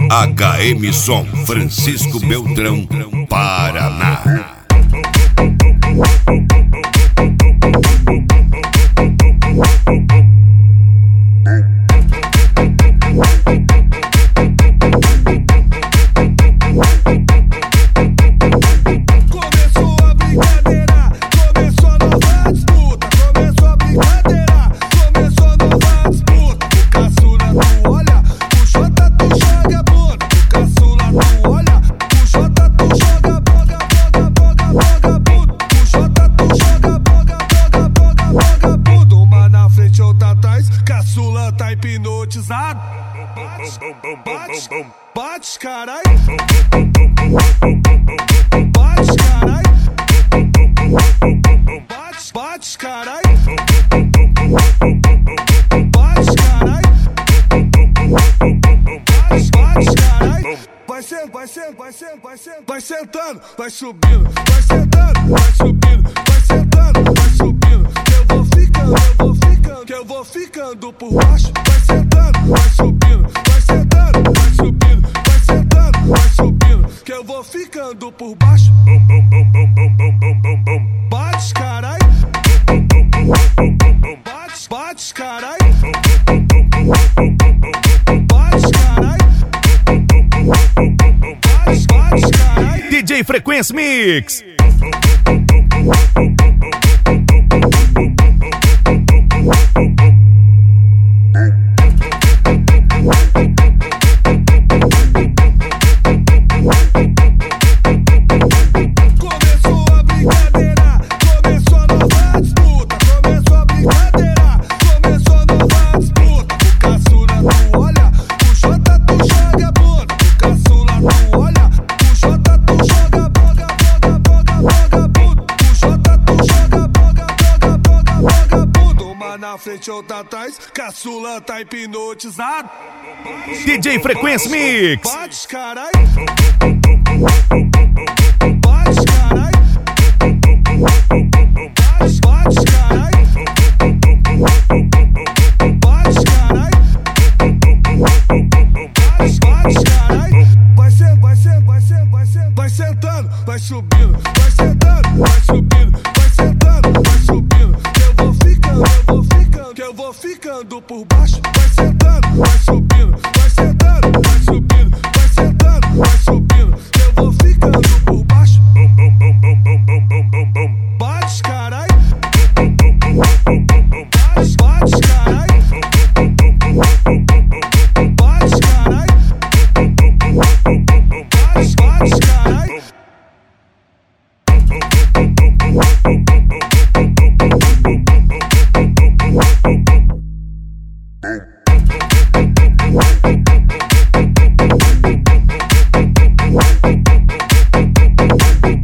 HM Som, Francisco Beltrão, Paraná. Caçula tá hipnotizado. Bate, carai. Bate, carai. Bate, carai. Bate, carai. Bate, carai. Vai sentando, vai sentando, vai sentando, vai sentando, vai sentando, vai subindo, vai sentando, vai subindo, vai sentando, vai subindo. Eu vou ficando, que eu vou ficando por baixo. Vai sentando, vai subindo, vai sentando, vai subindo, vai sentando, vai subindo. Que eu vou ficando por baixo. Bate, carai. Bate, carai. Bate, carai. Bate, carai. DJ Frequência Mix. Na frente ou tá atrás, caçula tá hipnotizado. DJ Frequência Mix. Bate, carai. Bate, carai. Bate, carai. Bate, carai. Bate, carai. Vai sentando, vai sentando, vai sentando, vai sentando, vai sentando, vai subindo, vai sentando, vai subindo, vai sentando, vai subindo. Eu vou ficando por baixo. Vai sentando, vai subindo, vai sentando, vai subindo, vai sentando, vai subindo. Eu vou ficando por baixo. Bate, carai. Bate, carai. Bate, carai. Bate, carai.